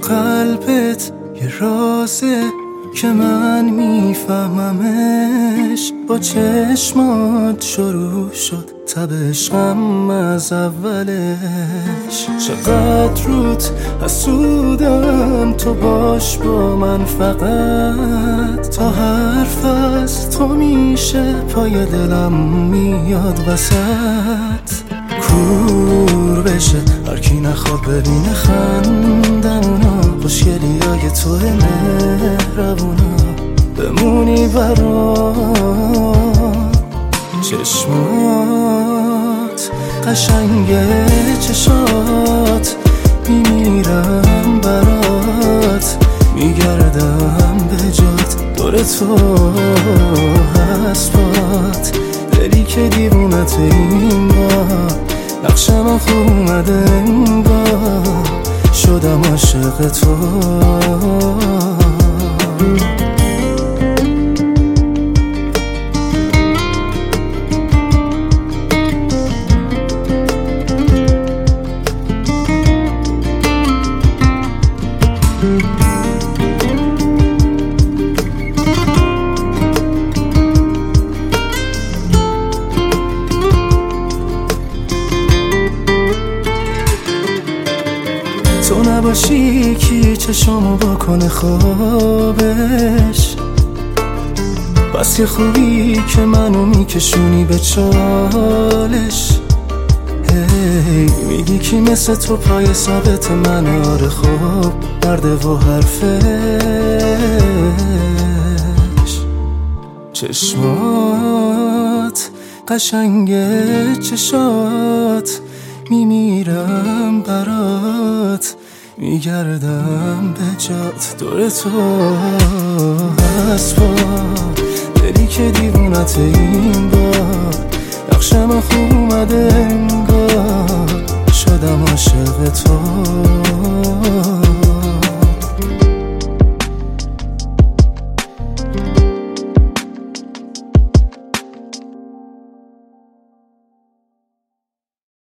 قلبت یه رازه که من میفهممش. با چشمات شروع شد تب عشقم از اولش. چقدر روت حسودم تو باش با من فقط. تا حرف از تو میشه پای دلم میاد وسط. کور بشه هرکی نخواد ببینه خندمونا. خوشگلیای تو مهربونا بمونی برام. چشمات قشنگه چشات میمیرم برات. میگردم به جات دور تو هست دلی که دیوونت این بار. نقشم خوب اومده این بار شدم عاشق تو. تو نباشی کی چشمو بکنه خوابش. بس یه خوبی که منو میکشونی به چالش. هی میگی کی مثل تو پای ثابت من. آره خوب مرده و حرفش. چشمات قشنگه چشات میمیرم برات. میگردم به جات دور تو هست دلی که دیوونت این بار. نقشم خوب اومده انگار شدم عاشق تو.